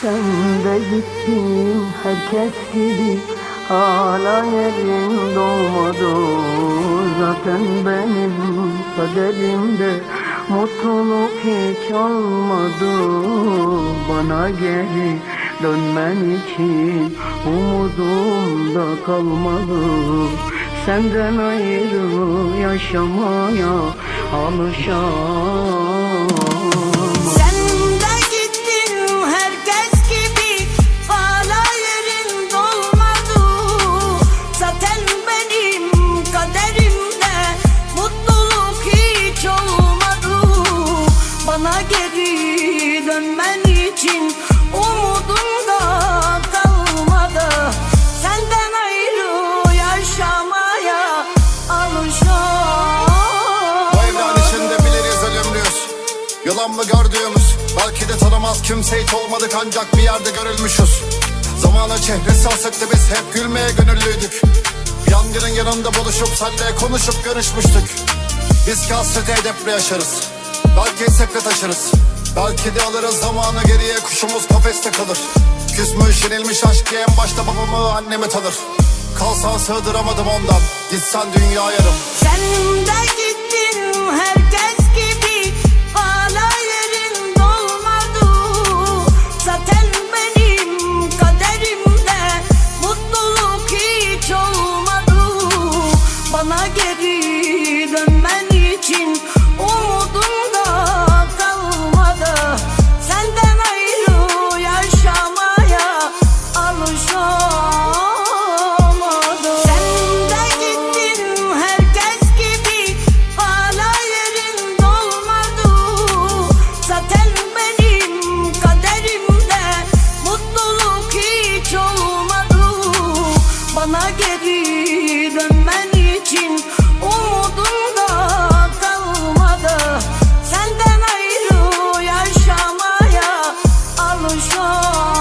Sen de gittin herkes gibi, hala yerin dolmadı. Zaten benim kaderimde mutluluk hiç olmadı. Bana geri dönmen için umudum da kalmadı. Senden ayrı yaşamaya alışamam. Sen de gittin herkes gibi, hala yerin dolmadı. Zaten benim kaderimde mutluluk hiç olmadı. Bana geri dönmen için umudum da kalmadı. Senden ayrı yaşamaya alışamam. Bu evren içinde biliriz ölümlüyüz, yalan mı gördüğümüz? Belki de tanımaz kimse hiç olmadık, ancak bir yerde görülmüşüz. Zamanın çehresi asıktı, biz hep gülmeye gönüllüydük. Yangının yanında buluşup senle konuşup görüşmüştük. Biz ki hasreti edepli yaşarız, belki sekre taşırız. Belki de alırız zamanı geriye, kuşumuz kafeste kalır. Küsmüş yenilmiş aşk en başta babamı annemi tanır. Kalsan sığdıramadım ondan, gitsen dünya yarım. Sen de gittin herkes gibi, hala yerin dolmadı. Zaten benim kaderimde mutluluk hiç olmadı. Bana geri dönmen için umudum da kalmadı. Senden ayrı yaşamaya alışamadım. Sen de gittin herkes gibi, hala yerin dolmadı. Zaten benim kaderimde mutluluk hiç olmadı. Bana geri dönmen için umudum da kalmadı. Senden ayrı yaşamaya alışamam.